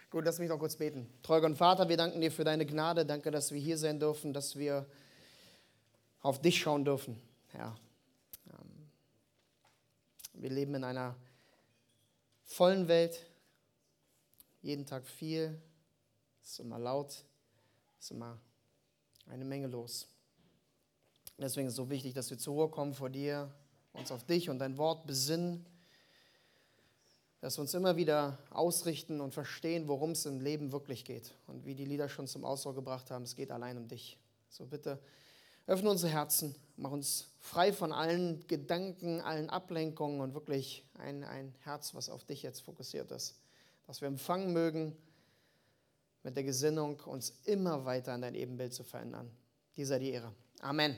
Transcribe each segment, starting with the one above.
Gut, lass mich noch kurz beten. Treuer und Vater, wir danken dir für deine Gnade. Danke, dass wir hier sein dürfen, dass wir auf dich schauen dürfen, Herr. Wir leben in einer vollen Welt. Jeden Tag viel. Es ist immer laut. Es ist immer eine Menge los. Deswegen ist es so wichtig, dass wir zur Ruhe kommen vor dir, uns auf dich und dein Wort besinnen, dass wir uns immer wieder ausrichten und verstehen, worum es im Leben wirklich geht. Und wie die Lieder schon zum Ausdruck gebracht haben, es geht allein um dich. So bitte öffne unsere Herzen, mach uns frei von allen Gedanken, allen Ablenkungen und wirklich ein Herz, was auf dich jetzt fokussiert ist. Dass wir empfangen mögen, mit der Gesinnung, uns immer weiter an dein Ebenbild zu verändern. Dir sei die Ehre. Amen.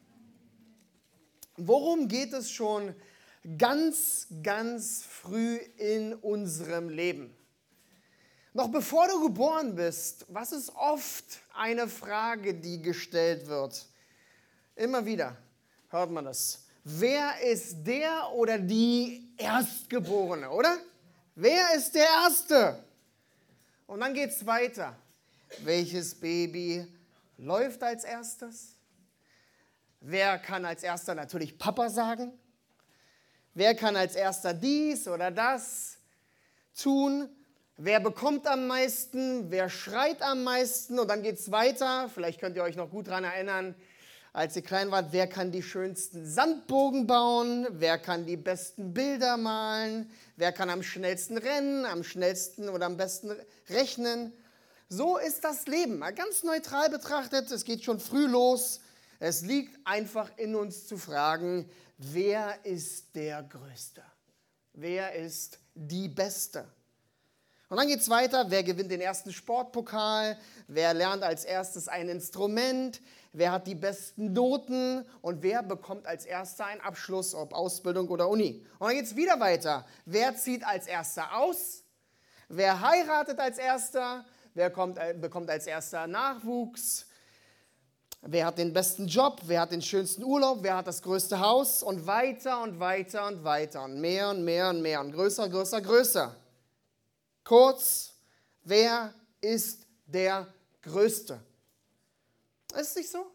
Worum geht es schon ganz, ganz früh in unserem Leben? Noch bevor du geboren bist, was ist oft eine Frage, die gestellt wird? Immer wieder hört man das. Wer ist der oder die Erstgeborene, oder? Wer ist der Erste? Und dann geht es weiter. Welches Baby läuft als erstes? Wer kann als Erster natürlich Papa sagen? Wer kann als Erster dies oder das tun? Wer bekommt am meisten? Wer schreit am meisten? Und dann geht es weiter. Vielleicht könnt ihr euch noch gut daran erinnern, als ihr klein wart. Wer kann die schönsten Sandbogen bauen? Wer kann die besten Bilder malen? Wer kann am schnellsten rennen, am schnellsten oder am besten rechnen? So ist das Leben. Mal ganz neutral betrachtet, es geht schon früh los. Es liegt einfach in uns zu fragen, wer ist der Größte? Wer ist die Beste? Und dann geht es weiter, wer gewinnt den ersten Sportpokal? Wer lernt als erstes ein Instrument? Wer hat die besten Noten? Und wer bekommt als Erster einen Abschluss, ob Ausbildung oder Uni? Und dann geht es wieder weiter. Wer zieht als Erster aus? Wer heiratet als Erster? Wer bekommt als Erster Nachwuchs? Wer hat den besten Job? Wer hat den schönsten Urlaub? Wer hat das größte Haus? Und weiter und weiter und weiter und mehr und mehr und mehr und größer, größer, größer. Kurz, wer ist der Größte? Ist es nicht so?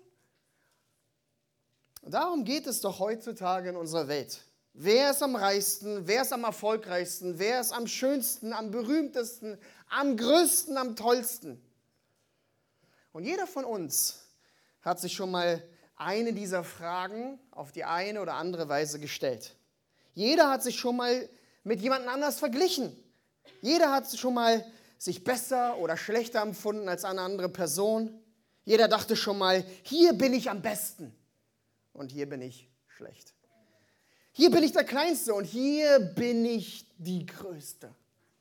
Darum geht es doch heutzutage in unserer Welt. Wer ist am reichsten? Wer ist am erfolgreichsten? Wer ist am schönsten, am berühmtesten, am größten, am tollsten? Und jeder von uns hat sich schon mal eine dieser Fragen auf die eine oder andere Weise gestellt. Jeder hat sich schon mal mit jemand anders verglichen. Jeder hat schon mal sich besser oder schlechter empfunden als eine andere Person. Jeder dachte schon mal, hier bin ich am besten und hier bin ich schlecht. Hier bin ich der Kleinste und hier bin ich die Größte.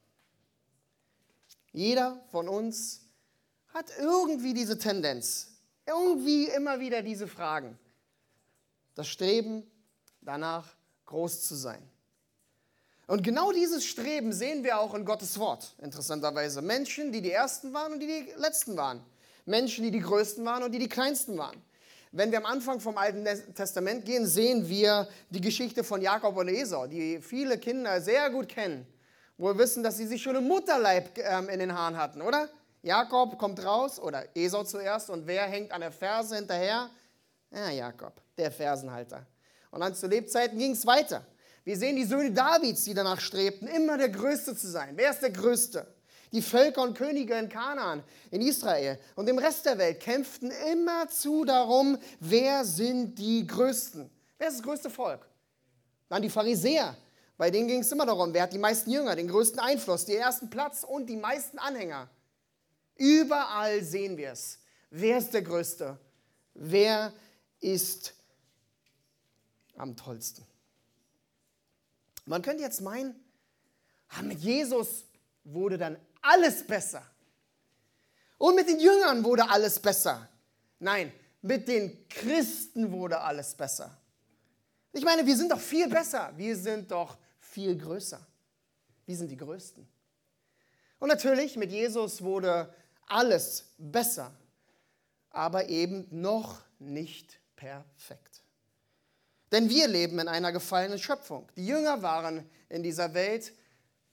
Jeder von uns hat irgendwie diese Tendenz, irgendwie immer wieder diese Fragen. Das Streben danach, groß zu sein. Und genau dieses Streben sehen wir auch in Gottes Wort, interessanterweise. Menschen, die die Ersten waren und die die Letzten waren. Menschen, die die Größten waren und die die Kleinsten waren. Wenn wir am Anfang vom Alten Testament gehen, sehen wir die Geschichte von Jakob und Esau, die viele Kinder sehr gut kennen, wo wir wissen, dass sie sich schon im Mutterleib in den Haaren hatten, oder? Jakob kommt raus, oder Esau zuerst, und wer hängt an der Ferse hinterher? Ja, Jakob, der Fersenhalter. Und dann zu Lebzeiten ging es weiter. Wir sehen die Söhne Davids, die danach strebten, immer der Größte zu sein. Wer ist der Größte? Die Völker und Könige in Kanaan, in Israel und im Rest der Welt kämpften immerzu darum, wer sind die Größten? Wer ist das größte Volk? Dann die Pharisäer. Bei denen ging es immer darum, wer hat die meisten Jünger, den größten Einfluss, den ersten Platz und die meisten Anhänger. Überall sehen wir es. Wer ist der Größte? Wer ist am tollsten? Man könnte jetzt meinen, mit Jesus wurde dann alles besser. Und mit den Jüngern wurde alles besser. Nein, mit den Christen wurde alles besser. Ich meine, wir sind doch viel besser. Wir sind doch viel größer. Wir sind die Größten. Und natürlich, mit Jesus wurde alles besser, aber eben noch nicht perfekt. Denn wir leben in einer gefallenen Schöpfung. Die Jünger waren in dieser Welt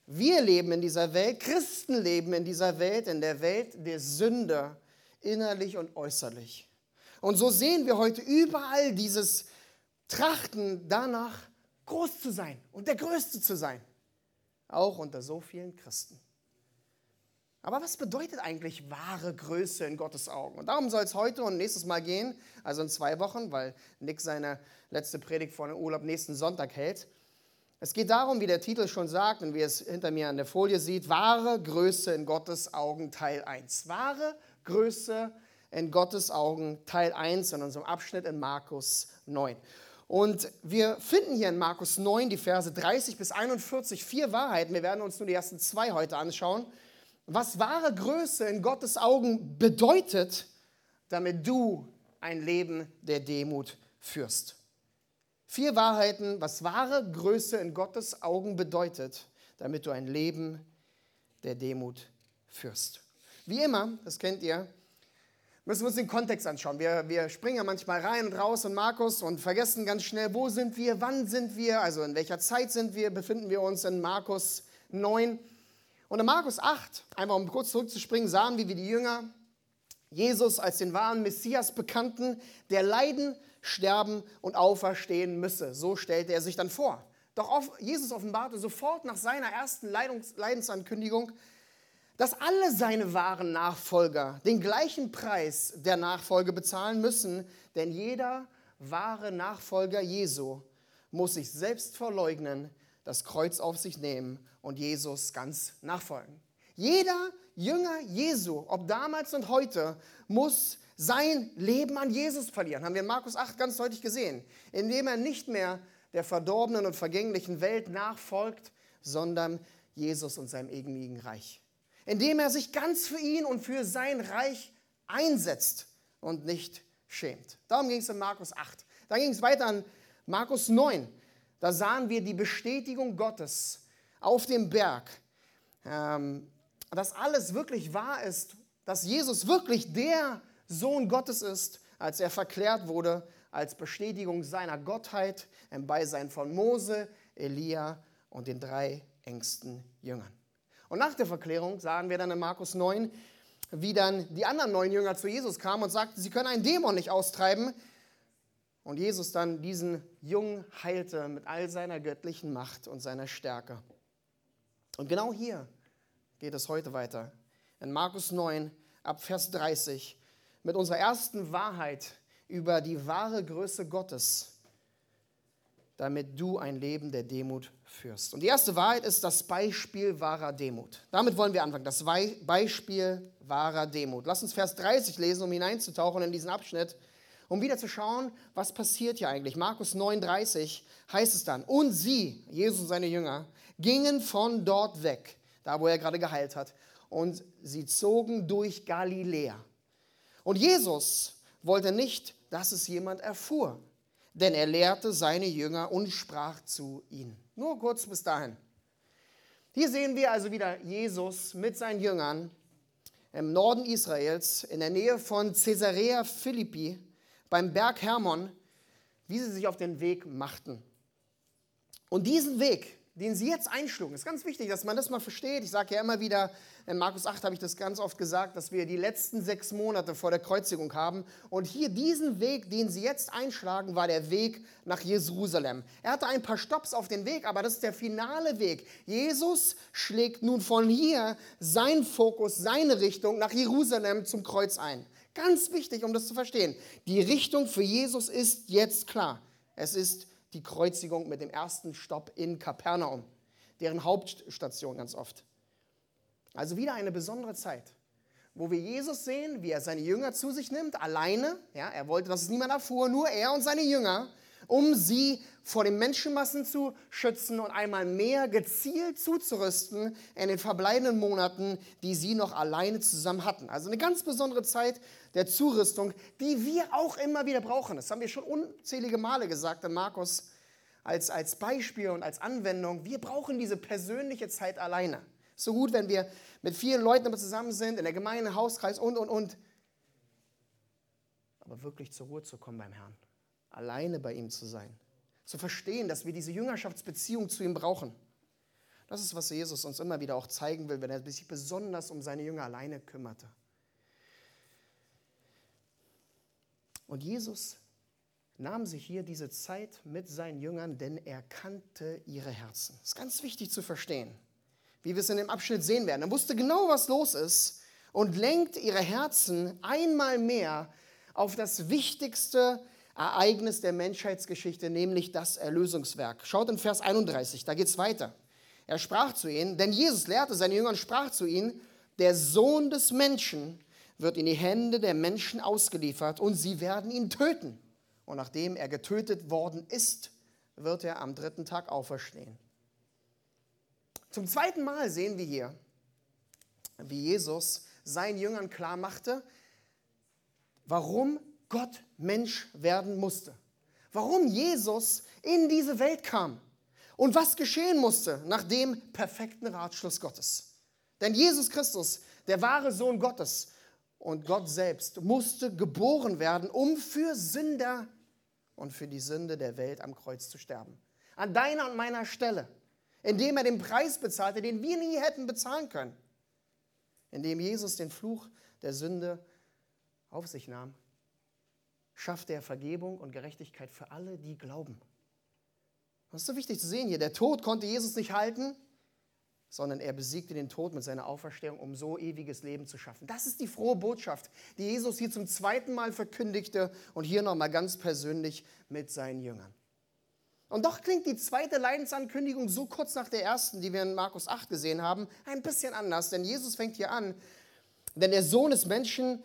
Wir leben in dieser Welt, Christen leben in dieser Welt, in der Welt der Sünde, innerlich und äußerlich. Und so sehen wir heute überall dieses Trachten danach, groß zu sein und der Größte zu sein. Auch unter so vielen Christen. Aber was bedeutet eigentlich wahre Größe in Gottes Augen? Und darum soll es heute und nächstes Mal gehen, also in 2 Wochen, weil Nick seine letzte Predigt vor dem Urlaub nächsten Sonntag hält. Es geht darum, wie der Titel schon sagt und wie es hinter mir an der Folie sieht, wahre Größe in Gottes Augen Teil 1. Wahre Größe in Gottes Augen Teil 1 in unserem Abschnitt in Markus 9. Und wir finden hier in Markus 9 die Verse 30 bis 41 4 Wahrheiten. Wir werden uns nur die ersten 2 heute anschauen. Was wahre Größe in Gottes Augen bedeutet, damit du ein Leben der Demut führst. 4 Wahrheiten, was wahre Größe in Gottes Augen bedeutet, damit du ein Leben der Demut führst. Wie immer, das kennt ihr, müssen wir uns den Kontext anschauen. Wir springen ja manchmal rein und raus in Markus und vergessen ganz schnell, wo sind wir, wann sind wir, also in welcher Zeit befinden wir uns in Markus 9. Und in Markus 8, einfach um kurz zurückzuspringen, sahen wir, wie die Jünger Jesus als den wahren Messias bekannten, der leiden, sterben und auferstehen müsse. So stellte er sich dann vor. Doch Jesus offenbarte sofort nach seiner ersten Leidensankündigung, dass alle seine wahren Nachfolger den gleichen Preis der Nachfolge bezahlen müssen, denn jeder wahre Nachfolger Jesu muss sich selbst verleugnen, das Kreuz auf sich nehmen und Jesus ganz nachfolgen. Jeder Jünger Jesu, ob damals und heute, muss sein Leben an Jesus verlieren. Haben wir in Markus 8 ganz deutlich gesehen. Indem er nicht mehr der verdorbenen und vergänglichen Welt nachfolgt, sondern Jesus und seinem ewigen Reich. Indem er sich ganz für ihn und für sein Reich einsetzt und nicht schämt. Darum ging es in Markus 8. Dann ging es weiter an Markus 9. Da sahen wir die Bestätigung Gottes auf dem Berg, dass alles wirklich wahr ist, dass Jesus wirklich der Sohn Gottes ist, als er verklärt wurde, als Bestätigung seiner Gottheit im Beisein von Mose, Elia und den 3 engsten Jüngern. Und nach der Verklärung sahen wir dann in Markus 9, wie dann die anderen 9 Jünger zu Jesus kamen und sagten, sie können einen Dämon nicht austreiben. Und Jesus dann diesen Jungen heilte mit all seiner göttlichen Macht und seiner Stärke. Und genau hier geht es heute weiter. In Markus 9, ab Vers 30, mit unserer ersten Wahrheit über die wahre Größe Gottes, damit du ein Leben der Demut führst. Und die erste Wahrheit ist das Beispiel wahrer Demut. Damit wollen wir anfangen, das Beispiel wahrer Demut. Lass uns Vers 30 lesen, um hineinzutauchen in diesen Abschnitt, um wieder zu schauen, was passiert hier eigentlich. Markus 9,30 heißt es dann, und sie, Jesus und seine Jünger, gingen von dort weg, da wo er gerade geheilt hat, und sie zogen durch Galiläa. Und Jesus wollte nicht, dass es jemand erfuhr, denn er lehrte seine Jünger und sprach zu ihnen. Nur kurz bis dahin. Hier sehen wir also wieder Jesus mit seinen Jüngern im Norden Israels, in der Nähe von Caesarea Philippi, beim Berg Hermon, wie sie sich auf den Weg machten. Und diesen Weg, den sie jetzt einschlugen, ist ganz wichtig, dass man das mal versteht. Ich sage ja immer wieder, in Markus 8 habe ich das ganz oft gesagt, dass wir die letzten 6 Monate vor der Kreuzigung haben. Und hier diesen Weg, den sie jetzt einschlagen, war der Weg nach Jerusalem. Er hatte ein paar Stopps auf den Weg, aber das ist der finale Weg. Jesus schlägt nun von hier seinen Fokus, seine Richtung nach Jerusalem zum Kreuz ein. Ganz wichtig, um das zu verstehen. Die Richtung für Jesus ist jetzt klar. Es ist die Kreuzigung mit dem ersten Stopp in Kapernaum, deren Hauptstation ganz oft. Also wieder eine besondere Zeit, wo wir Jesus sehen, wie er seine Jünger zu sich nimmt, alleine. Ja, er wollte, dass es niemand erfuhr, nur er und seine Jünger, um sie vor den Menschenmassen zu schützen und einmal mehr gezielt zuzurüsten in den verbleibenden Monaten, die sie noch alleine zusammen hatten. Also eine ganz besondere Zeit der Zurüstung, die wir auch immer wieder brauchen. Das haben wir schon unzählige Male gesagt in Markus als Beispiel und als Anwendung. Wir brauchen diese persönliche Zeit alleine. So gut, wenn wir mit vielen Leuten zusammen sind, in der Gemeinde, Hauskreis und. Aber wirklich zur Ruhe zu kommen beim Herrn. Alleine bei ihm zu sein. Zu verstehen, dass wir diese Jüngerschaftsbeziehung zu ihm brauchen. Das ist, was Jesus uns immer wieder auch zeigen will, wenn er sich besonders um seine Jünger alleine kümmerte. Und Jesus nahm sich hier diese Zeit mit seinen Jüngern, denn er kannte ihre Herzen. Das ist ganz wichtig zu verstehen, wie wir es in dem Abschnitt sehen werden. Er wusste genau, was los ist und lenkt ihre Herzen einmal mehr auf das wichtigste Ereignis der Menschheitsgeschichte, nämlich das Erlösungswerk. Schaut in Vers 31, da geht es weiter. Er sprach zu ihnen, denn Jesus lehrte seine Jünger und sprach zu ihnen, der Sohn des Menschen wird in die Hände der Menschen ausgeliefert und sie werden ihn töten. Und nachdem er getötet worden ist, wird er am 3. Tag auferstehen. Zum zweiten Mal sehen wir hier, wie Jesus seinen Jüngern klar machte, warum Gott Mensch werden musste. Warum Jesus in diese Welt kam und was geschehen musste nach dem perfekten Ratschluss Gottes. Denn Jesus Christus, der wahre Sohn Gottes und Gott selbst, musste geboren werden, um für Sünder und für die Sünde der Welt am Kreuz zu sterben. An deiner und meiner Stelle, indem er den Preis bezahlte, den wir nie hätten bezahlen können. Indem Jesus den Fluch der Sünde auf sich nahm, schaffte er Vergebung und Gerechtigkeit für alle, die glauben. Das ist so wichtig zu sehen hier. Der Tod konnte Jesus nicht halten, sondern er besiegte den Tod mit seiner Auferstehung, um so ewiges Leben zu schaffen. Das ist die frohe Botschaft, die Jesus hier zum zweiten Mal verkündigte und hier nochmal ganz persönlich mit seinen Jüngern. Und doch klingt die zweite Leidensankündigung so kurz nach der ersten, die wir in Markus 8 gesehen haben, ein bisschen anders. Denn Jesus fängt hier an, denn der Sohn des Menschen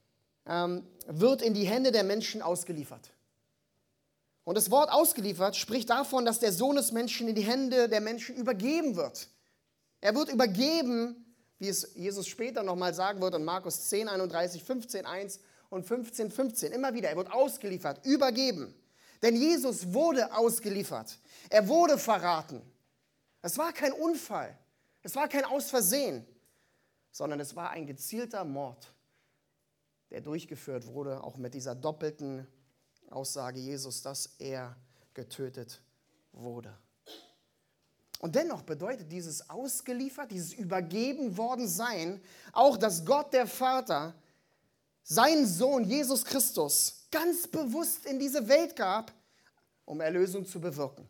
wird in die Hände der Menschen ausgeliefert. Und das Wort ausgeliefert spricht davon, dass der Sohn des Menschen in die Hände der Menschen übergeben wird. Er wird übergeben, wie es Jesus später nochmal sagen wird in Markus 10, 31, 15, 1 und 15, 15. Immer wieder, er wird ausgeliefert, übergeben. Denn Jesus wurde ausgeliefert. Er wurde verraten. Es war kein Unfall. Es war kein Ausversehen, sondern es war ein gezielter Mord, der durchgeführt wurde, auch mit dieser doppelten Aussage Jesus, dass er getötet wurde. Und dennoch bedeutet dieses ausgeliefert, dieses übergeben worden sein, auch, dass Gott der Vater seinen Sohn Jesus Christus ganz bewusst in diese Welt gab, um Erlösung zu bewirken.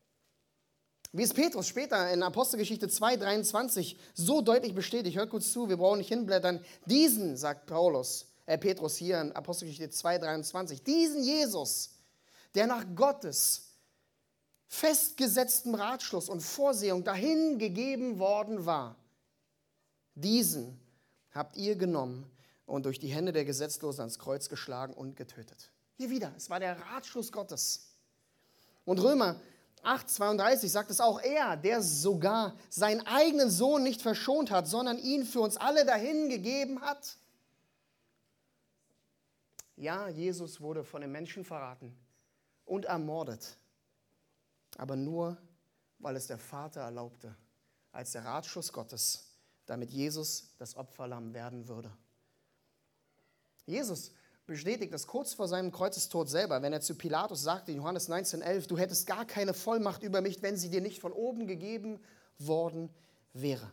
Wie es Petrus später in Apostelgeschichte 2,23 so deutlich bestätigt, hört gut zu, wir brauchen nicht hinblättern, diesen, sagt Petrus hier in Apostelgeschichte 2,23, diesen Jesus, der nach Gottes festgesetztem Ratschluss und Vorsehung dahin gegeben worden war, diesen habt ihr genommen und durch die Hände der Gesetzlosen ans Kreuz geschlagen und getötet. Hier wieder, es war der Ratschluss Gottes. Und Römer 8,32 sagt es auch, er, der sogar seinen eigenen Sohn nicht verschont hat, sondern ihn für uns alle dahin gegeben hat. Ja, Jesus wurde von den Menschen verraten und ermordet, aber nur, weil es der Vater erlaubte, als der Ratschluss Gottes, damit Jesus das Opferlamm werden würde. Jesus bestätigt das kurz vor seinem Kreuzestod selber, wenn er zu Pilatus sagte, in Johannes 19,11, du hättest gar keine Vollmacht über mich, wenn sie dir nicht von oben gegeben worden wäre.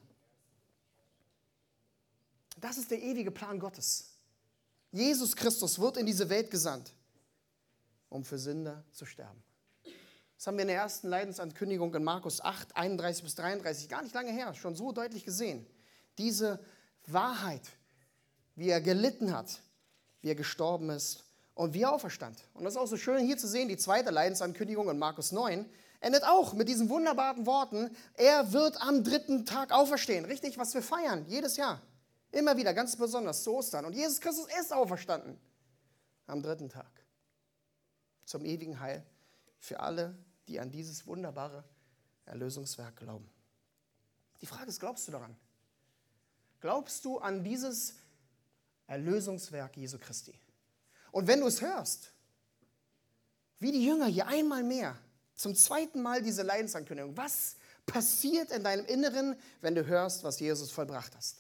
Das ist der ewige Plan Gottes. Jesus Christus wird in diese Welt gesandt, um für Sünder zu sterben. Das haben wir in der ersten Leidensankündigung in Markus 8, 31 bis 33, gar nicht lange her, schon so deutlich gesehen. Diese Wahrheit, wie er gelitten hat, wie er gestorben ist und wie er auferstand. Und das ist auch so schön hier zu sehen, die zweite Leidensankündigung in Markus 9 endet auch mit diesen wunderbaren Worten, er wird am 3. Tag auferstehen. Richtig, was wir feiern, jedes Jahr. Immer wieder, ganz besonders zu Ostern. Und Jesus Christus ist auferstanden am 3. Tag. Zum ewigen Heil für alle, die an dieses wunderbare Erlösungswerk glauben. Die Frage ist, glaubst du daran? Glaubst du an dieses Erlösungswerk Jesu Christi? Und wenn du es hörst, wie die Jünger hier einmal mehr, zum zweiten Mal diese Leidensankündigung, was passiert in deinem Inneren, wenn du hörst, was Jesus vollbracht hat?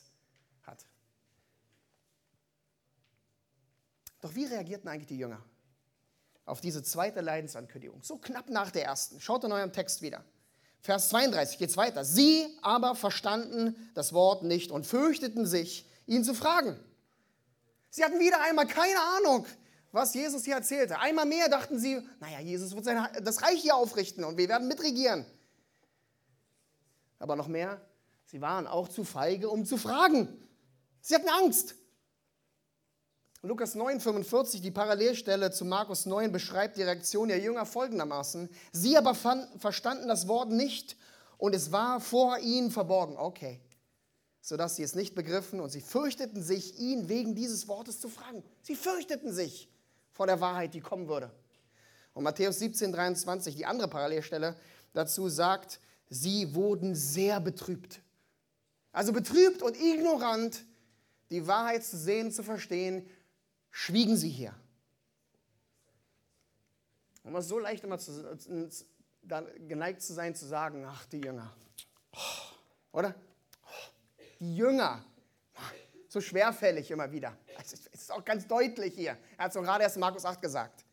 Doch wie reagierten eigentlich die Jünger auf diese zweite Leidensankündigung? So knapp nach der ersten. Schaut in eurem Text wieder. Vers 32 geht es weiter. Sie aber verstanden das Wort nicht und fürchteten sich, ihn zu fragen. Sie hatten wieder einmal keine Ahnung, was Jesus hier erzählte. Einmal mehr dachten sie, naja, Jesus wird das Reich hier aufrichten und wir werden mitregieren. Aber noch mehr, sie waren auch zu feige, um zu fragen. Sie hatten Angst. Lukas 9,45, die Parallelstelle zu Markus 9, beschreibt die Reaktion der Jünger folgendermaßen. Sie aber verstanden das Wort nicht und es war vor ihnen verborgen. Okay, sodass sie es nicht begriffen und sie fürchteten sich, ihn wegen dieses Wortes zu fragen. Sie fürchteten sich vor der Wahrheit, die kommen würde. Und Matthäus 17,23, die andere Parallelstelle dazu sagt, sie wurden sehr betrübt. Also betrübt und ignorant, die Wahrheit zu sehen, zu verstehen, schwiegen sie hier. Und man ist so leicht immer geneigt zu sein, zu sagen, ach, die Jünger. Oder? Die Jünger. So schwerfällig immer wieder. Es ist auch ganz deutlich hier. Er hat es gerade erst in Markus 8 gesagt.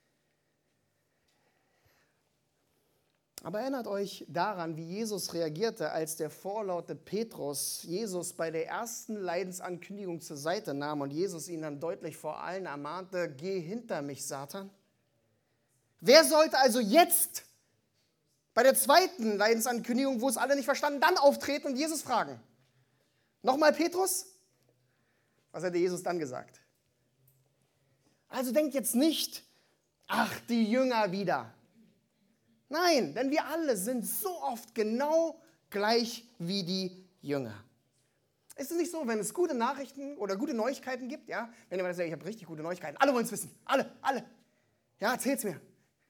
Aber erinnert euch daran, wie Jesus reagierte, als der vorlaute Petrus Jesus bei der ersten Leidensankündigung zur Seite nahm und Jesus ihn dann deutlich vor allen ermahnte, geh hinter mich, Satan. Wer sollte also jetzt bei der zweiten Leidensankündigung, wo es alle nicht verstanden, dann auftreten und Jesus fragen? Nochmal Petrus? Was hätte Jesus dann gesagt? Also denkt jetzt nicht, ach, die Jünger wieder. Nein, denn wir alle sind so oft genau gleich wie die Jünger. Ist es nicht so, wenn es gute Nachrichten oder gute Neuigkeiten gibt, ja? Wenn jemand sagt, ich habe richtig gute Neuigkeiten, alle wollen es wissen, alle. Ja, erzähl's mir.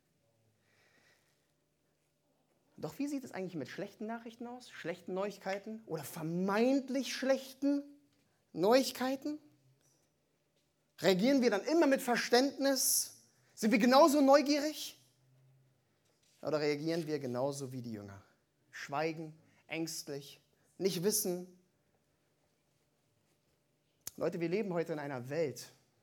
Doch wie sieht es eigentlich mit schlechten Nachrichten aus? Schlechten Neuigkeiten oder vermeintlich schlechten Neuigkeiten? Reagieren wir dann immer mit Verständnis? Sind wir genauso neugierig? Oder reagieren wir genauso wie die Jünger? Schweigen, ängstlich, nicht wissen. Leute, wir leben heute in einer Welt,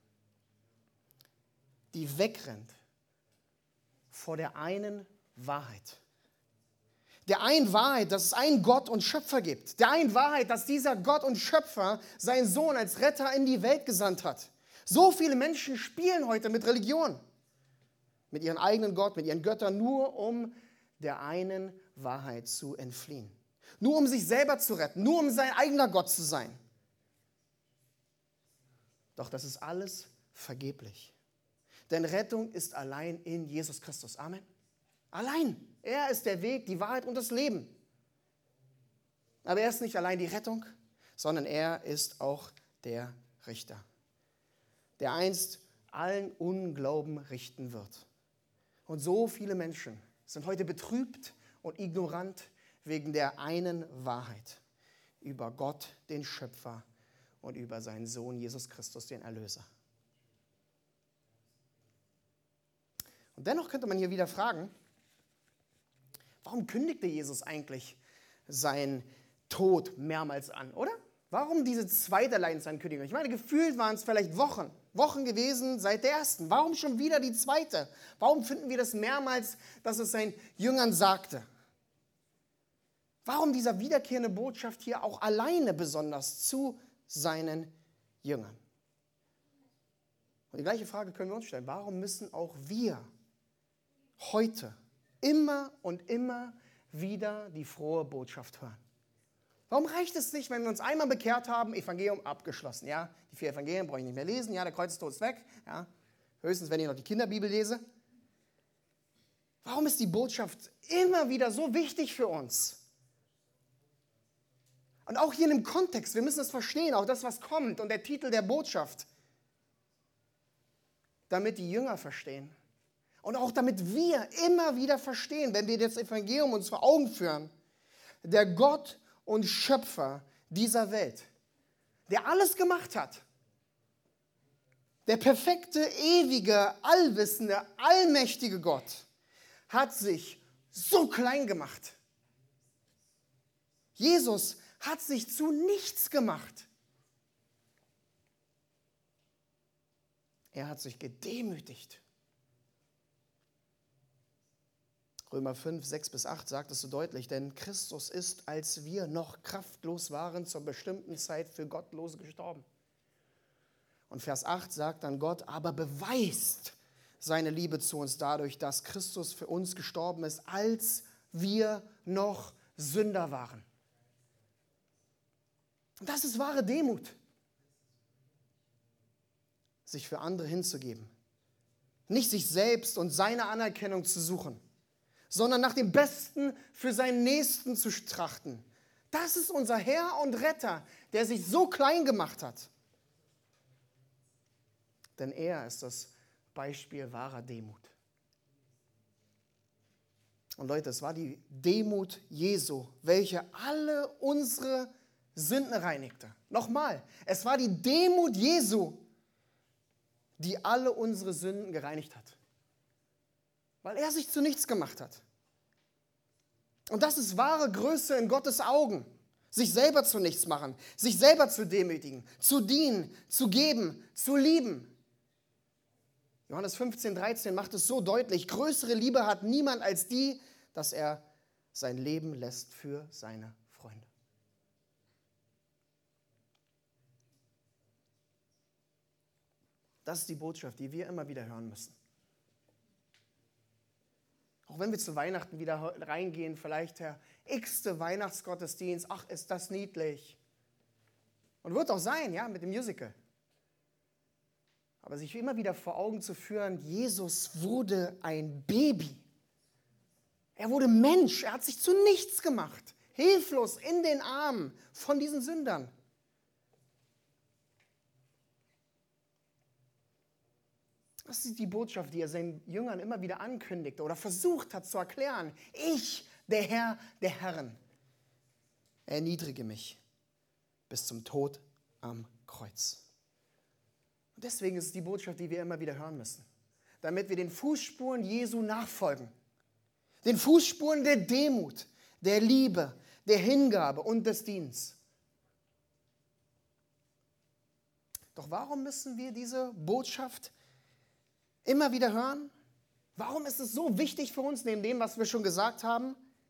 die wegrennt vor der einen Wahrheit. Der einen Wahrheit, dass es einen Gott und Schöpfer gibt. Der einen Wahrheit, dass dieser Gott und Schöpfer seinen Sohn als Retter in die Welt gesandt hat. So viele Menschen spielen heute mit Religion. Mit ihrem eigenen Gott, mit ihren Göttern, nur um der einen Wahrheit zu entfliehen. Nur um sich selber zu retten, nur um sein eigener Gott zu sein. Doch das ist alles vergeblich. Denn Rettung ist allein in Jesus Christus. Amen. Allein. Er ist der Weg, die Wahrheit und das Leben. Aber er ist nicht allein die Rettung, sondern er ist auch der Richter, der einst allen Unglauben richten wird. Und so viele Menschen sind heute betrübt und ignorant wegen der einen Wahrheit über Gott, den Schöpfer, und über seinen Sohn Jesus Christus, den Erlöser. Und dennoch könnte man hier wieder fragen, warum kündigte Jesus eigentlich seinen Tod mehrmals an, oder? Warum diese zweite Leidensankündigung? Ich meine, gefühlt waren es vielleicht Wochen gewesen seit der ersten. Warum schon wieder die zweite? Warum finden wir das mehrmals, dass es seinen Jüngern sagte? Warum dieser wiederkehrende Botschaft hier auch alleine besonders zu seinen Jüngern? Und die gleiche Frage können wir uns stellen. Warum müssen auch wir heute immer und immer wieder die frohe Botschaft hören? Warum reicht es nicht, wenn wir uns einmal bekehrt haben, Evangelium abgeschlossen? Ja, die 4 Evangelien brauche ich nicht mehr lesen, ja, der Kreuzestod ist weg, ja, höchstens, wenn ich noch die Kinderbibel lese. Warum ist die Botschaft immer wieder so wichtig für uns? Und auch hier in dem Kontext, wir müssen es verstehen, auch das, was kommt und der Titel der Botschaft, damit die Jünger verstehen und auch damit wir immer wieder verstehen, wenn wir das Evangelium uns vor Augen führen, der Gott und Schöpfer dieser Welt, der alles gemacht hat, der perfekte, ewige, allwissende, allmächtige Gott, hat sich so klein gemacht. Jesus hat sich zu nichts gemacht. Er hat sich gedemütigt. Römer 5, 6 bis 8 sagt es so deutlich, denn Christus ist, als wir noch kraftlos waren, zur bestimmten Zeit für Gottlose gestorben. Und Vers 8 sagt dann Gott, aber beweist seine Liebe zu uns dadurch, dass Christus für uns gestorben ist, als wir noch Sünder waren. Und das ist wahre Demut, sich für andere hinzugeben. Nicht sich selbst und seine Anerkennung zu suchen, sondern nach dem Besten für seinen Nächsten zu trachten. Das ist unser Herr und Retter, der sich so klein gemacht hat. Denn er ist das Beispiel wahrer Demut. Und Leute, es war die Demut Jesu, welche alle unsere Sünden reinigte. Nochmal, es war die Demut Jesu, die alle unsere Sünden gereinigt hat. Weil er sich zu nichts gemacht hat. Und das ist wahre Größe in Gottes Augen. Sich selber zu nichts machen, sich selber zu demütigen, zu dienen, zu geben, zu lieben. Johannes 15, 13 macht es so deutlich, größere Liebe hat niemand als die, dass er sein Leben lässt für seine Freunde. Das ist die Botschaft, die wir immer wieder hören müssen. Auch wenn wir zu Weihnachten wieder reingehen, vielleicht der x-te Weihnachtsgottesdienst, ach, ist das niedlich. Und wird auch sein, ja, mit dem Musical. Aber sich immer wieder vor Augen zu führen, Jesus wurde ein Baby. Er wurde Mensch, er hat sich zu nichts gemacht. Hilflos in den Armen von diesen Sündern. Das ist die Botschaft, die er seinen Jüngern immer wieder ankündigte oder versucht hat zu erklären. Ich, der Herr der Herren, erniedrige mich bis zum Tod am Kreuz. Und deswegen ist es die Botschaft, die wir immer wieder hören müssen. Damit wir den Fußspuren Jesu nachfolgen. Den Fußspuren der Demut, der Liebe, der Hingabe und des Dienstes. Doch warum müssen wir diese Botschaft immer wieder hören? Warum ist es so wichtig für uns, neben dem, was wir schon gesagt haben?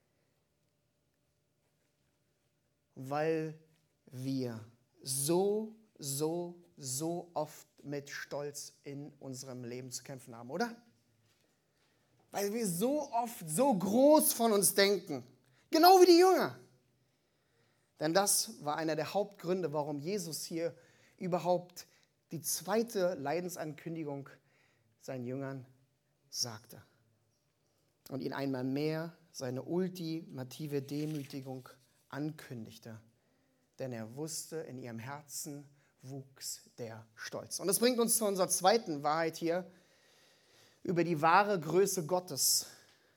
Weil wir so oft mit Stolz in unserem Leben zu kämpfen haben, oder? Weil wir so oft so groß von uns denken. Genau wie die Jünger. Denn das war einer der Hauptgründe, warum Jesus hier überhaupt die zweite Leidensankündigung seinen Jüngern sagte. Und ihnen einmal mehr seine ultimative Demütigung ankündigte. Denn er wusste, in ihrem Herzen wuchs der Stolz. Und das bringt uns zu unserer zweiten Wahrheit hier über die wahre Größe Gottes,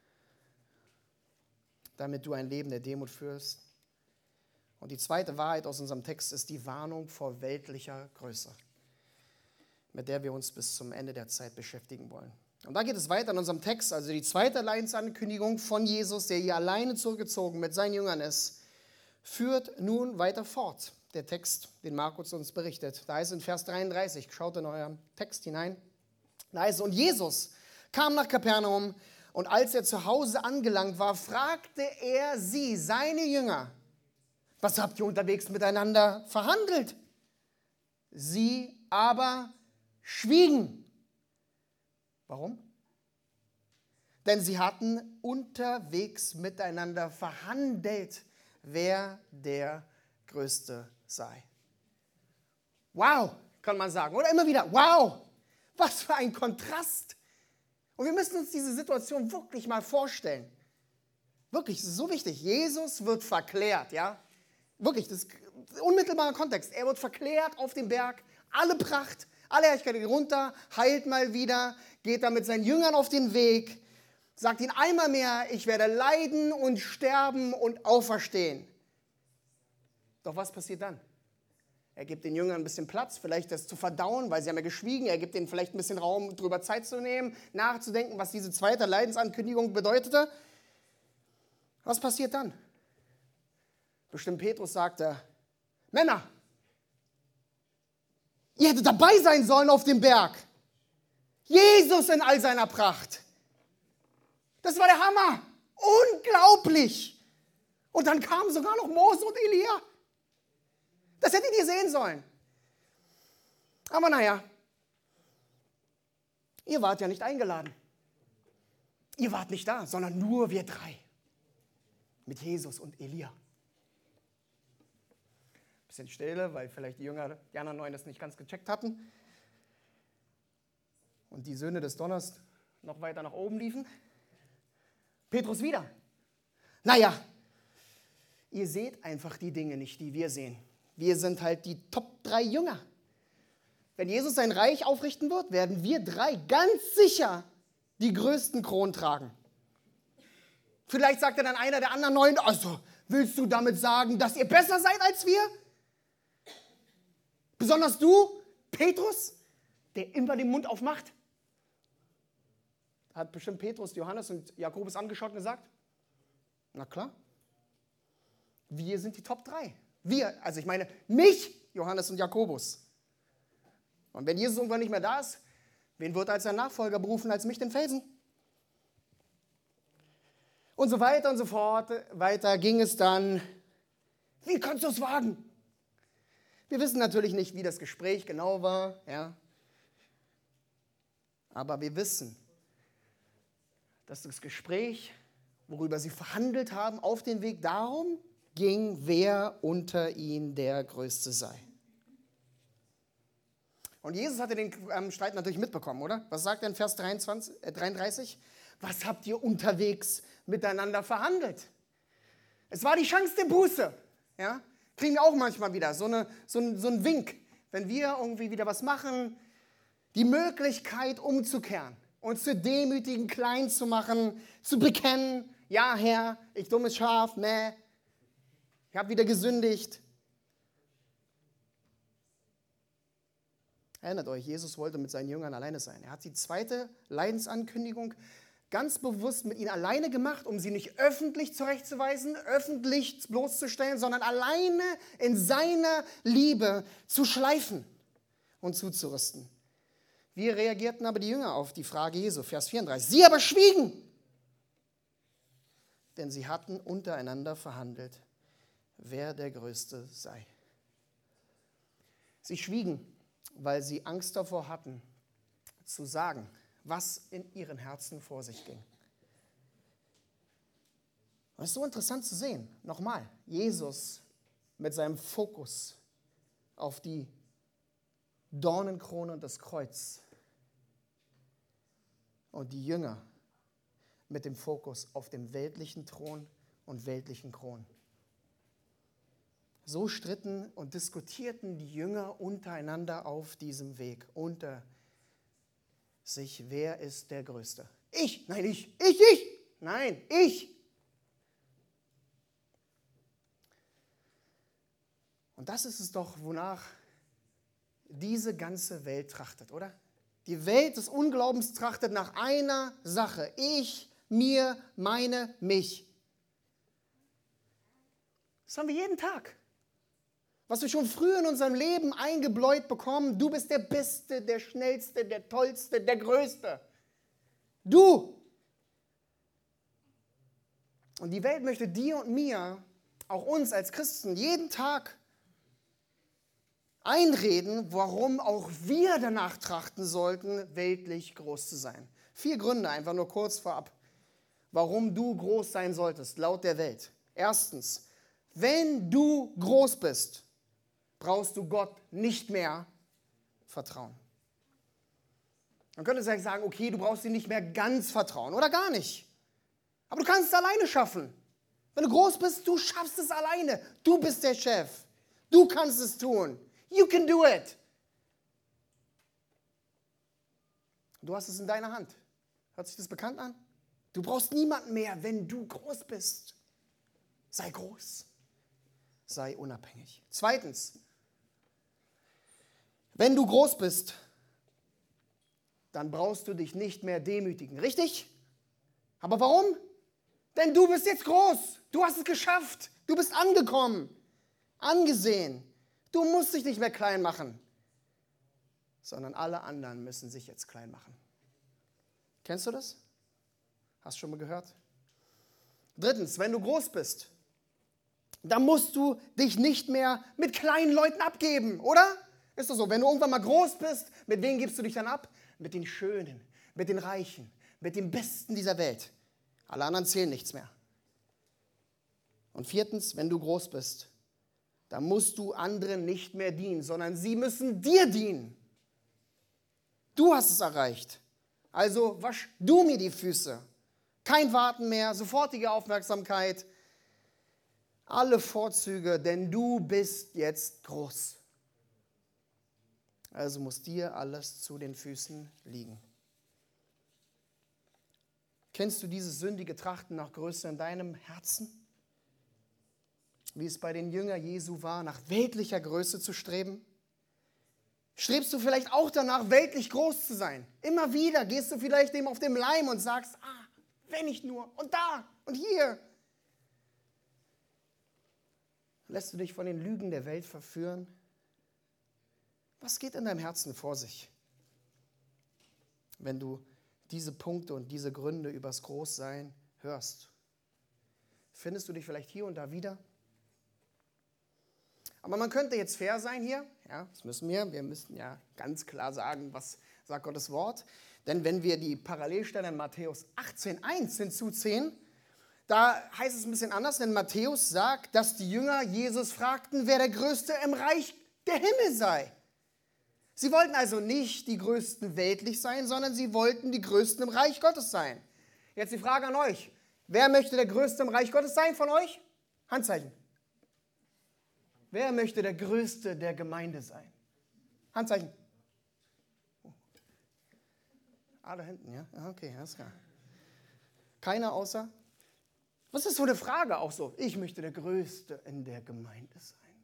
damit du ein Leben der Demut führst. Und die zweite Wahrheit aus unserem Text ist die Warnung vor weltlicher Größe, mit der wir uns bis zum Ende der Zeit beschäftigen wollen. Und da geht es weiter in unserem Text, also die zweite Leidensankündigung von Jesus, der hier alleine zurückgezogen mit seinen Jüngern ist, führt nun weiter fort. Der Text, den Markus uns berichtet. Da heißt es in Vers 33, schaut in euren Text hinein. Da heißt es, und Jesus kam nach Kapernaum und als er zu Hause angelangt war, fragte er sie, seine Jünger, was habt ihr unterwegs miteinander verhandelt? Sie aber schwiegen. Warum? Denn sie hatten unterwegs miteinander verhandelt, wer der Größte sei. Wow, kann man sagen. Oder immer wieder, wow, was für ein Kontrast. Und wir müssen uns diese Situation wirklich mal vorstellen. Wirklich, das ist so wichtig. Jesus wird verklärt, ja. Wirklich, das ist unmittelbarer Kontext. Er wird verklärt auf dem Berg, alle Pracht, alle Herrlichkeit geht runter, heilt mal wieder, geht dann mit seinen Jüngern auf den Weg, sagt ihnen einmal mehr, ich werde leiden und sterben und auferstehen. Doch was passiert dann? Er gibt den Jüngern ein bisschen Platz, vielleicht das zu verdauen, weil sie haben ja geschwiegen. Er gibt ihnen vielleicht ein bisschen Raum, darüber Zeit zu nehmen, nachzudenken, was diese zweite Leidensankündigung bedeutete. Was passiert dann? Bestimmt Petrus sagte, Männer, ihr hättet dabei sein sollen auf dem Berg. Jesus in all seiner Pracht. Das war der Hammer. Unglaublich! Und dann kamen sogar noch Mose und Elia. Das hättet ihr sehen sollen. Aber naja, ihr wart ja nicht eingeladen. Ihr wart nicht da, sondern nur wir drei. Mit Jesus und Elia. Bisschen Stille, weil vielleicht die anderen Neun das nicht ganz gecheckt hatten. Und die Söhne des Donners noch weiter nach oben liefen. Petrus wieder. Naja, ihr seht einfach die Dinge nicht, die wir sehen. Wir sind halt die Top 3 Jünger. Wenn Jesus sein Reich aufrichten wird, werden wir drei ganz sicher die größten Kronen tragen. Vielleicht sagt dann einer der anderen Neun, also willst du damit sagen, dass ihr besser seid als wir? Besonders du, Petrus, der immer den Mund aufmacht? Hat bestimmt Petrus, Johannes und Jakobus angeschaut und gesagt, na klar, wir sind die Top 3. Wir, also ich meine mich, Johannes und Jakobus. Und wenn Jesus irgendwann nicht mehr da ist, wen wird als sein Nachfolger berufen als mich, den Felsen? Und so weiter und so fort. Weiter ging es dann. Wie kannst du es wagen? Wir wissen natürlich nicht, wie das Gespräch genau war. Ja. Aber wir wissen, dass das Gespräch, worüber sie verhandelt haben, auf den Weg darum ging, wer unter ihnen der Größte sei. Und Jesus hatte den Streit natürlich mitbekommen, oder? Was sagt er in Vers 33? Was habt ihr unterwegs miteinander verhandelt? Es war die Chance der Buße. Ja? Kriegen wir auch manchmal wieder so einen Wink, wenn wir irgendwie wieder was machen, die Möglichkeit umzukehren, uns zu demütigen, klein zu machen, zu bekennen, ja Herr, ich dummes Schaf, meh, ich habe wieder gesündigt. Erinnert euch, Jesus wollte mit seinen Jüngern alleine sein. Er hat die zweite Leidensankündigung ganz bewusst mit ihnen alleine gemacht, um sie nicht öffentlich zurechtzuweisen, öffentlich bloßzustellen, sondern alleine in seiner Liebe zu schleifen und zuzurüsten. Wie reagierten aber die Jünger auf die Frage Jesu? Vers 34. Sie aber schwiegen, denn sie hatten untereinander verhandelt, wer der Größte sei. Sie schwiegen, weil sie Angst davor hatten, zu sagen, was in ihren Herzen vor sich ging. Und es ist so interessant zu sehen, nochmal, Jesus mit seinem Fokus auf die Dornenkrone und das Kreuz und die Jünger mit dem Fokus auf dem weltlichen Thron und weltlichen Kronen. So stritten und diskutierten die Jünger untereinander auf diesem Weg, unter sich, wer ist der Größte? Ich, nein, ich, nein, ich. Und das ist es doch, wonach diese ganze Welt trachtet, oder? Die Welt des Unglaubens trachtet nach einer Sache. Ich, mir, meine, mich. Das haben wir jeden Tag. Was wir schon früh in unserem Leben eingebläut bekommen, du bist der Beste, der Schnellste, der Tollste, der Größte. Du. Und die Welt möchte dir und mir, auch uns als Christen, jeden Tag einreden, warum auch wir danach trachten sollten, weltlich groß zu sein. 4 Gründe, einfach nur kurz vorab, warum du groß sein solltest, laut der Welt. Erstens, wenn du groß bist, brauchst du Gott nicht mehr vertrauen. Man könnte vielleicht sagen, okay, du brauchst ihm nicht mehr ganz vertrauen oder gar nicht. Aber du kannst es alleine schaffen. Wenn du groß bist, du schaffst es alleine. Du bist der Chef. Du kannst es tun. You can do it. Du hast es in deiner Hand. Hört sich das bekannt an? Du brauchst niemanden mehr, wenn du groß bist. Sei groß. Sei unabhängig. Zweitens, wenn du groß bist, dann brauchst du dich nicht mehr demütigen. Richtig? Aber warum? Denn du bist jetzt groß. Du hast es geschafft. Du bist angekommen. Angesehen. Du musst dich nicht mehr klein machen. Sondern alle anderen müssen sich jetzt klein machen. Kennst du das? Hast du schon mal gehört? Drittens, wenn du groß bist, dann musst du dich nicht mehr mit kleinen Leuten abgeben, oder? Ist das so? Wenn du irgendwann mal groß bist, mit wem gibst du dich dann ab? Mit den Schönen, mit den Reichen, mit den Besten dieser Welt. Alle anderen zählen nichts mehr. Und viertens, wenn du groß bist, dann musst du anderen nicht mehr dienen, sondern sie müssen dir dienen. Du hast es erreicht. Also wasch du mir die Füße. Kein Warten mehr, sofortige Aufmerksamkeit. Alle Vorzüge, denn du bist jetzt groß. Also muss dir alles zu den Füßen liegen. Kennst du dieses sündige Trachten nach Größe in deinem Herzen? Wie es bei den Jüngern Jesu war, nach weltlicher Größe zu streben? Strebst du vielleicht auch danach, weltlich groß zu sein? Immer wieder gehst du vielleicht dem auf den Leim und sagst, wenn ich nur und da und hier. Lässt du dich von den Lügen der Welt verführen? Was geht in deinem Herzen vor sich, wenn du diese Punkte und diese Gründe übers Großsein hörst? Findest du dich vielleicht hier und da wieder? Aber man könnte jetzt fair sein hier, ja, das müssen wir. Wir müssen ja ganz klar sagen, was sagt Gottes Wort. Denn wenn wir die Parallelstelle in Matthäus 18,1 hinzuziehen, da heißt es ein bisschen anders, denn Matthäus sagt, dass die Jünger Jesus fragten, wer der Größte im Reich der Himmel sei. Sie wollten also nicht die Größten weltlich sein, sondern sie wollten die Größten im Reich Gottes sein. Jetzt die Frage an euch, wer möchte der Größte im Reich Gottes sein von euch? Handzeichen. Wer möchte der Größte der Gemeinde sein? Handzeichen. Da hinten, ja? Okay, alles klar. Keiner außer? Was ist so eine Frage auch so? Ich möchte der Größte in der Gemeinde sein.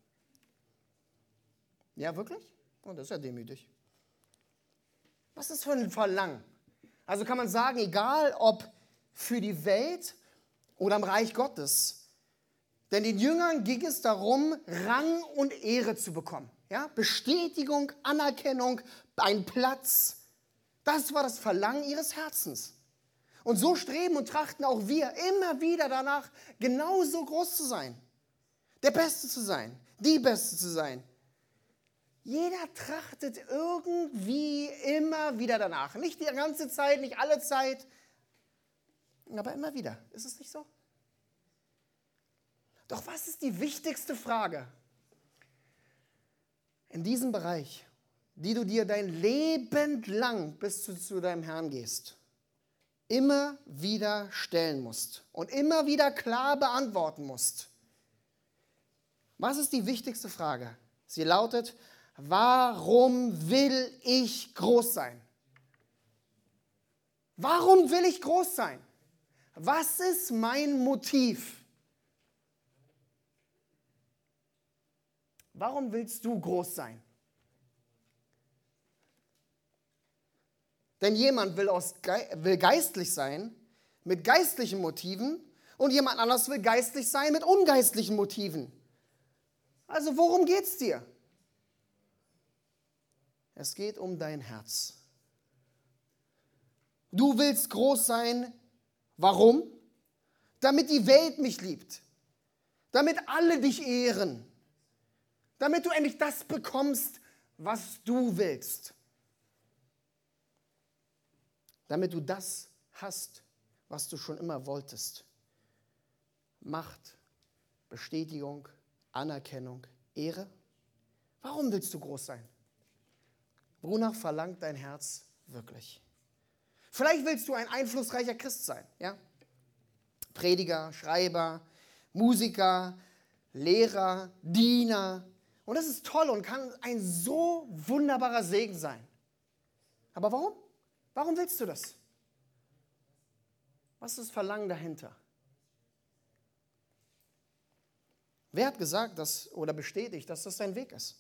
Ja, wirklich? Oh, das ist ja demütig. Was ist für ein Verlangen? Also kann man sagen, egal ob für die Welt oder im Reich Gottes, denn den Jüngern ging es darum, Rang und Ehre zu bekommen. Ja? Bestätigung, Anerkennung, ein Platz. Das war das Verlangen ihres Herzens. Und so streben und trachten auch wir immer wieder danach, genauso groß zu sein. Der Beste zu sein, die Beste zu sein. Jeder trachtet irgendwie immer wieder danach. Nicht die ganze Zeit, nicht alle Zeit, aber immer wieder. Ist es nicht so? Doch was ist die wichtigste Frage in diesem Bereich, die du dir dein Leben lang, bis du zu deinem Herrn gehst, immer wieder stellen musst und immer wieder klar beantworten musst? Was ist die wichtigste Frage? Sie lautet, warum will ich groß sein? Warum will ich groß sein? Was ist mein Motiv? Warum willst du groß sein? Denn jemand will geistlich sein mit geistlichen Motiven und jemand anders will geistlich sein mit ungeistlichen Motiven. Also worum geht es dir? Es geht um dein Herz. Du willst groß sein. Warum? Damit die Welt mich liebt. Damit alle dich ehren. Damit du endlich das bekommst, was du willst. Damit du das hast, was du schon immer wolltest. Macht, Bestätigung, Anerkennung, Ehre. Warum willst du groß sein? Wonach verlangt dein Herz wirklich? Vielleicht willst du ein einflussreicher Christ sein, ja? Prediger, Schreiber, Musiker, Lehrer, Diener. Und das ist toll und kann ein so wunderbarer Segen sein. Aber warum? Warum willst du das? Was ist das Verlangen dahinter? Wer hat gesagt oder bestätigt, dass das dein Weg ist?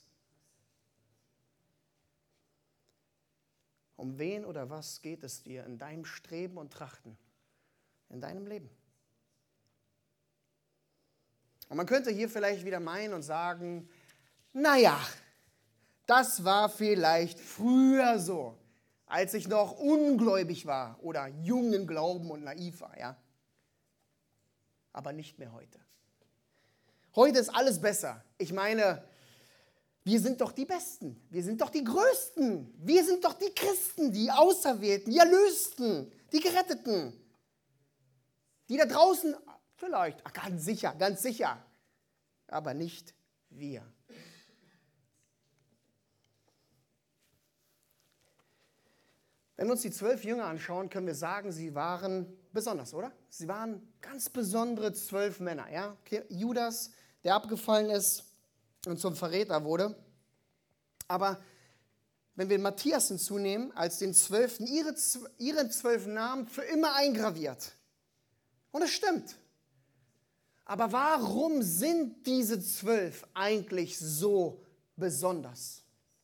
Um wen oder was geht es dir in deinem Streben und Trachten, in deinem Leben? Und man könnte hier vielleicht wieder meinen und sagen, naja, das war vielleicht früher so, als ich noch ungläubig war oder jungen Glauben und naiv war, ja. aber nicht mehr heute. Heute ist alles besser. Ich meine, wir sind doch die Besten, wir sind doch die Größten, wir sind doch die Christen, die Auserwählten, die Erlösten, die Geretteten, die da draußen vielleicht, ganz sicher, aber nicht wir. Wenn wir uns die 12 Jünger anschauen, können wir sagen, sie waren besonders, oder? Sie waren ganz besondere 12 Männer. Ja? Okay, Judas, der abgefallen ist und zum Verräter wurde. Aber wenn wir Matthias hinzunehmen, als den 12., ihre 12 Namen für immer eingraviert. Und es stimmt. Aber warum sind diese 12 eigentlich so besonders?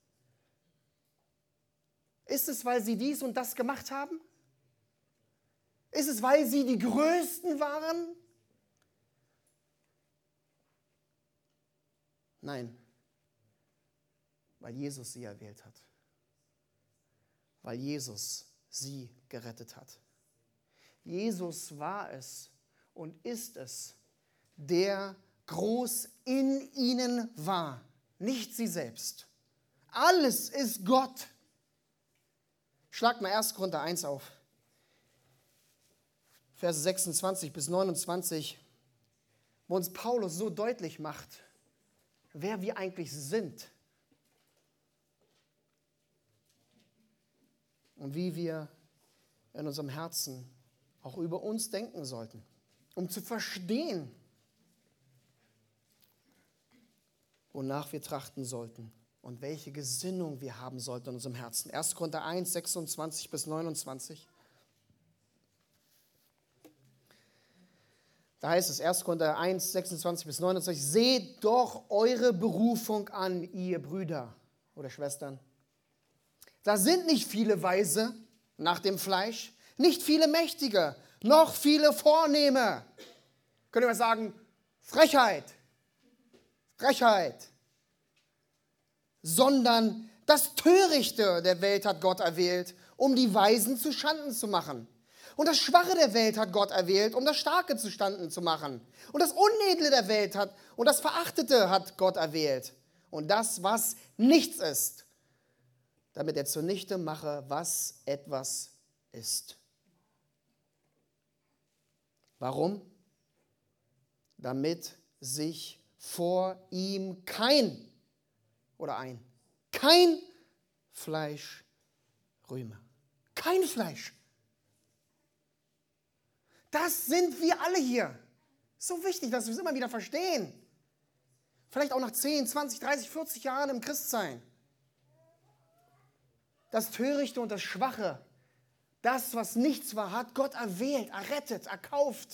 Ist es, weil sie dies und das gemacht haben? Ist es, weil sie die Größten waren? Nein, weil Jesus sie erwählt hat. Weil Jesus sie gerettet hat. Jesus war es und ist es, der groß in ihnen war, nicht sie selbst. Alles ist Gott. Schlag mal 1. Korinther 1 auf. Verse 26 bis 29, wo uns Paulus so deutlich macht, wer wir eigentlich sind und wie wir in unserem Herzen auch über uns denken sollten, um zu verstehen, wonach wir trachten sollten und welche Gesinnung wir haben sollten in unserem Herzen. 1. Korinther 1, 26 bis 29. Da heißt es, 1. Korinther 1, 26 bis 29, seht doch eure Berufung an, ihr Brüder oder Schwestern. Da sind nicht viele Weise nach dem Fleisch, nicht viele Mächtige, noch viele Vornehme. Könnt ihr mal sagen, Frechheit. Sondern das Törichte der Welt hat Gott erwählt, um die Weisen zu Schanden zu machen. Und das Schwache der Welt hat Gott erwählt, um das Starke zustande zu machen. Und das Unedle der Welt und das Verachtete hat Gott erwählt. Und das, was nichts ist, damit er zunichte mache, was etwas ist. Warum? Damit sich vor ihm kein Fleisch rühme. Kein Fleisch. Das sind wir alle hier. So wichtig, dass wir es immer wieder verstehen. Vielleicht auch nach 10, 20, 30, 40 Jahren im Christsein. Das Törichte und das Schwache, das, was nichts war, hat Gott erwählt, errettet, erkauft.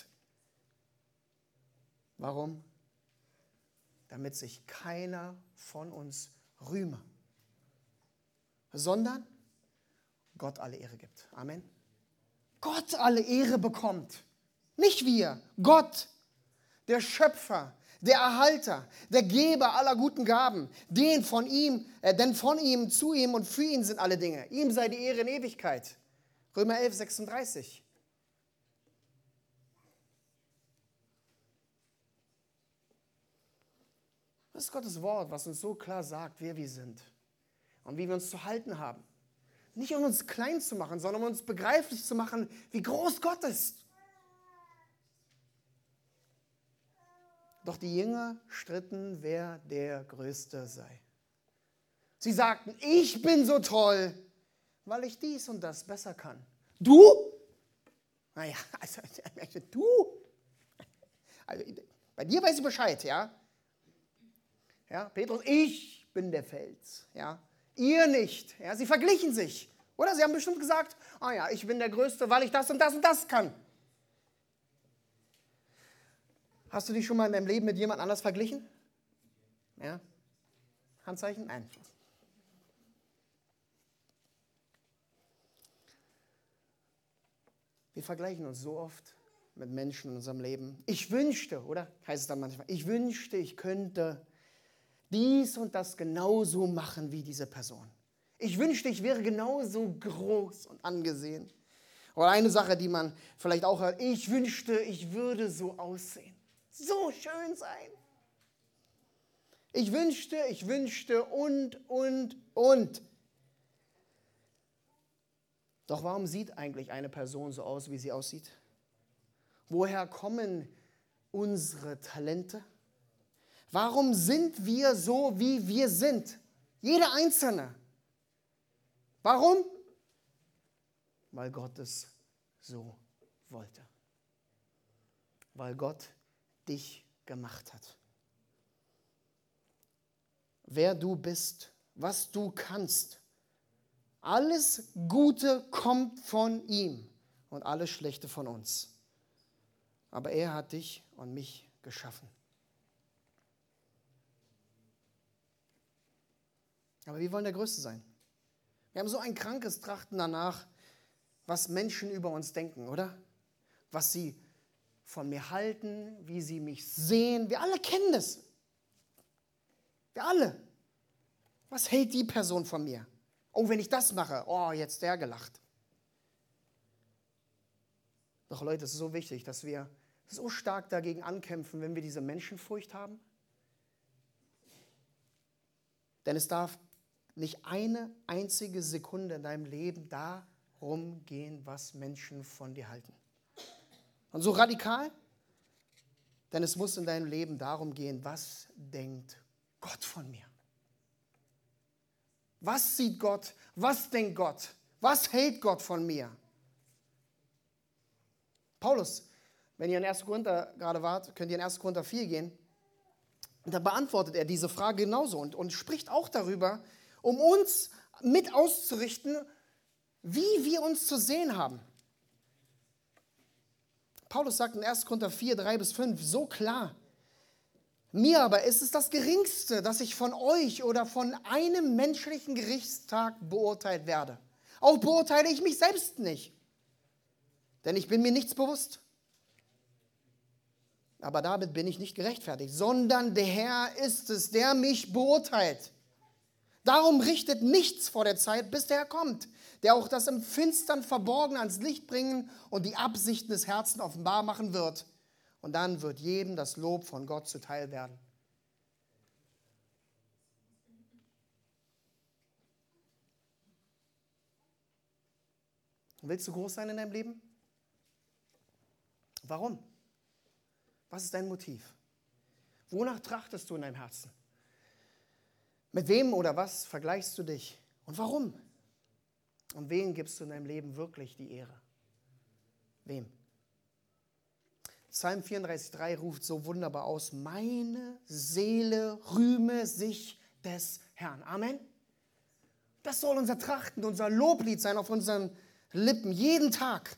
Warum? Damit sich keiner von uns rühme, sondern Gott alle Ehre gibt. Amen. Gott alle Ehre bekommt. Nicht wir, Gott, der Schöpfer, der Erhalter, der Geber aller guten Gaben, denn von ihm, zu ihm und für ihn sind alle Dinge. Ihm sei die Ehre in Ewigkeit. Römer 11, 36. Das ist Gottes Wort, was uns so klar sagt, wer wir sind und wie wir uns zu halten haben. Nicht um uns klein zu machen, sondern um uns begreiflich zu machen, wie groß Gott ist. Doch die Jünger stritten, wer der Größte sei. Sie sagten, ich bin so toll, weil ich dies und das besser kann. Du? Naja, also du? Also, bei dir weiß ich Bescheid, ja? Ja, Petrus, ich bin der Fels, ja? Ihr nicht. Ja? Sie verglichen sich. Oder sie haben bestimmt gesagt, ich bin der Größte, weil ich das und das und das kann. Hast du dich schon mal in deinem Leben mit jemand anders verglichen? Ja? Handzeichen? Nein. Wir vergleichen uns so oft mit Menschen in unserem Leben. Ich wünschte, oder? Heißt es dann manchmal, ich wünschte, ich könnte dies und das genauso machen wie diese Person. Ich wünschte, ich wäre genauso groß und angesehen. Oder eine Sache, die man vielleicht auch hört, ich wünschte, ich würde so aussehen. So schön sein. Ich wünschte und. Doch warum sieht eigentlich eine Person so aus, wie sie aussieht? Woher kommen unsere Talente? Warum sind wir so, wie wir sind? Jeder Einzelne. Warum? Weil Gott es so wollte. Weil Gott dich gemacht hat. Wer du bist, was du kannst. Alles Gute kommt von ihm und alles Schlechte von uns. Aber er hat dich und mich geschaffen. Aber wir wollen der Größte sein. Wir haben so ein krankes Trachten danach, was Menschen über uns denken, oder? Was sie von mir halten, wie sie mich sehen. Wir alle kennen das. Wir alle. Was hält die Person von mir? Oh, wenn ich das mache, oh, jetzt der gelacht. Doch Leute, es ist so wichtig, dass wir so stark dagegen ankämpfen, wenn wir diese Menschenfurcht haben. Denn es darf nicht eine einzige Sekunde in deinem Leben darum gehen, was Menschen von dir halten. Und so radikal, denn es muss in deinem Leben darum gehen, was denkt Gott von mir? Was sieht Gott? Was denkt Gott? Was hält Gott von mir? Paulus, wenn ihr in 1. Korinther gerade wart, könnt ihr in 1. Korinther 4 gehen. Und da beantwortet er diese Frage genauso und spricht auch darüber, um uns mit auszurichten, wie wir uns zu sehen haben. Paulus sagt in 1. Korinther 4, 3-5 so klar: Mir aber ist es das Geringste, dass ich von euch oder von einem menschlichen Gerichtstag beurteilt werde. Auch beurteile ich mich selbst nicht, denn ich bin mir nichts bewusst. Aber damit bin ich nicht gerechtfertigt, sondern der Herr ist es, der mich beurteilt. Darum richtet nichts vor der Zeit, bis der Herr kommt, der auch das im Finstern Verborgene ans Licht bringen und die Absichten des Herzens offenbar machen wird. Und dann wird jedem das Lob von Gott zuteil werden. Willst du groß sein in deinem Leben? Warum? Was ist dein Motiv? Wonach trachtest du in deinem Herzen? Mit wem oder was vergleichst du dich? Und warum? Und wem gibst du in deinem Leben wirklich die Ehre? Wem? Psalm 34,3 ruft so wunderbar aus: Meine Seele rühme sich des Herrn. Amen. Das soll unser Trachten, unser Loblied sein auf unseren Lippen, jeden Tag.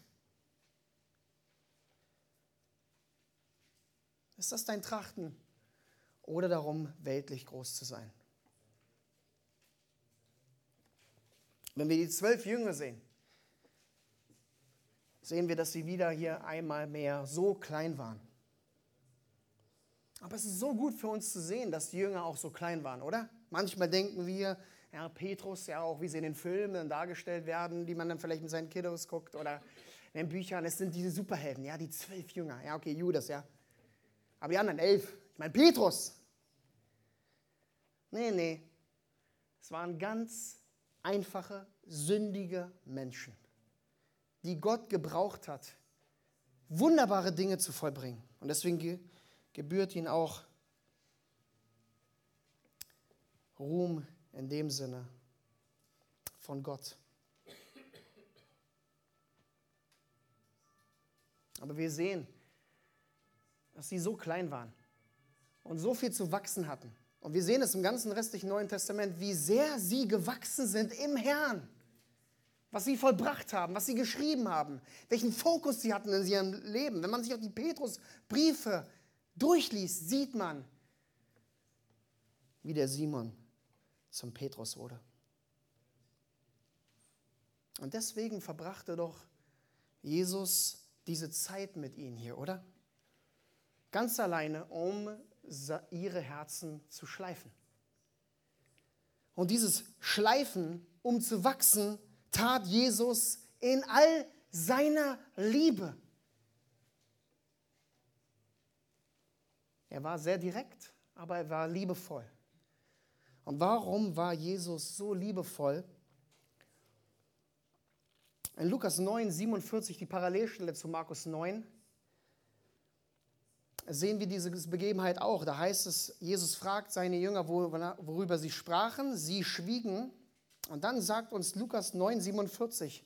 Ist das dein Trachten oder darum, weltlich groß zu sein? Wenn wir die 12 Jünger sehen, sehen wir, dass sie wieder hier einmal mehr so klein waren. Aber es ist so gut für uns zu sehen, dass die Jünger auch so klein waren, oder? Manchmal denken wir, ja, Petrus, ja, auch wie sie in den Filmen dargestellt werden, die man dann vielleicht mit seinen Kiddos guckt oder in den Büchern, es sind diese Superhelden, ja, die 12 Jünger, ja, okay, Judas, ja. Aber die anderen 11, ich meine Petrus. Nee, es waren ganz einfache, sündige Menschen, die Gott gebraucht hat, wunderbare Dinge zu vollbringen. Und deswegen gebührt ihnen auch Ruhm in dem Sinne von Gott. Aber wir sehen, dass sie so klein waren und so viel zu wachsen hatten. Und wir sehen es im ganzen restlichen Neuen Testament, wie sehr sie gewachsen sind im Herrn. Was sie vollbracht haben, was sie geschrieben haben, welchen Fokus sie hatten in ihrem Leben. Wenn man sich auch die Petrusbriefe durchliest, sieht man, wie der Simon zum Petrus wurde. Und deswegen verbrachte doch Jesus diese Zeit mit ihnen hier, oder? Ganz alleine, um ihre Herzen zu schleifen. Und dieses Schleifen, um zu wachsen, tat Jesus in all seiner Liebe. Er war sehr direkt, aber er war liebevoll. Und warum war Jesus so liebevoll? In Lukas 9, 47, die Parallelstelle zu Markus 9, sehen wir diese Begebenheit auch. Da heißt es, Jesus fragt seine Jünger, worüber sie sprachen. Sie schwiegen. Und dann sagt uns Lukas 9, 47,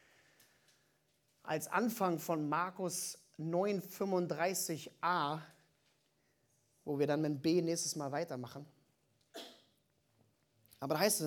als Anfang von Markus 9, 35a, wo wir dann mit B nächstes Mal weitermachen. Aber da heißt es